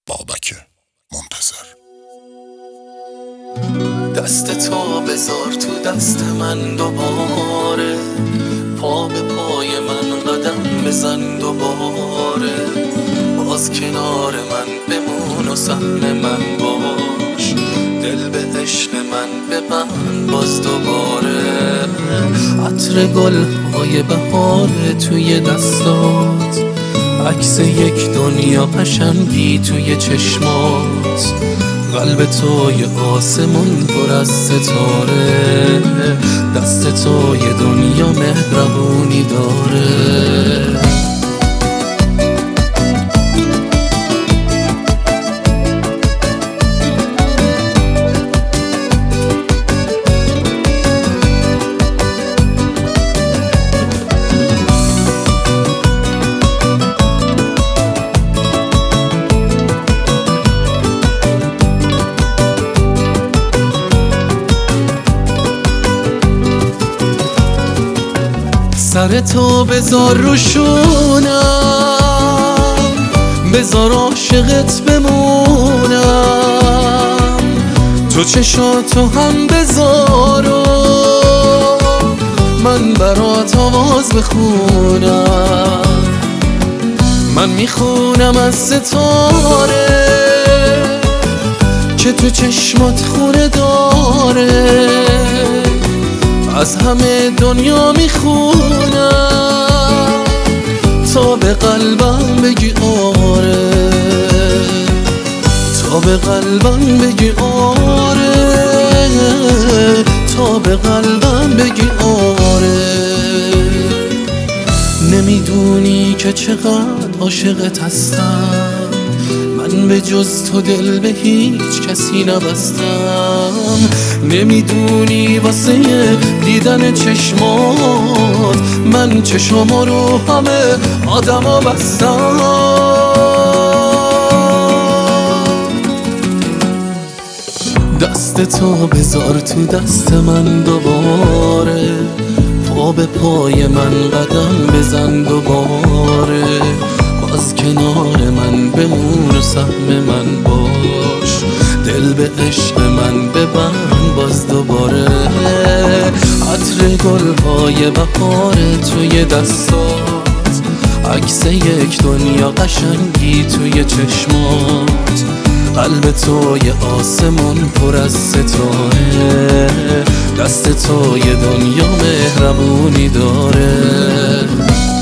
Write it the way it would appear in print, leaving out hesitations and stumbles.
بابک منتظر. دست تو بذار تو دست من دوباره، پا به پای من قدم بزن دوباره، باز کنار من بمون و سهم من باش، دل به عشق من ببند باز دوباره. عطر گل‌های بهار توی دستات، عکس یک دنیا قشنگی توی چشمات، قلب توی آسمون پر از ستاره، دست توی دنیا مهربونی داره. سر تو بذار روشونم، بذار عاشقت بمونم، تو چشاتو هم بذار و من برات آواز بخونم. من میخونم از ستاره که تو چشمات خونه داره، از همه دنیا میخونم تا به قلبم بگی آره، تا به قلبم بگی آره، تا به قلبم بگی آره. نمیدونی که چقدر عاشقت هستم، من به جز تو دل به هیچ کسی نبستم. نمیدونی واسه دیدن چشمات من چشما رو همه آدما بستم. دست تو بذار تو دست من دوباره، پا به پای من قدم بزن دوباره، باز کنار من بمون و سهم من باش، دل به عشق من ببند باز دوباره. عطر گل‌های بهار توی دستات، عکس یک دنیا قشنگی توی چشمات، قلب توی آسمون پر از ستاره، دست توی دنیا مهربونی داره.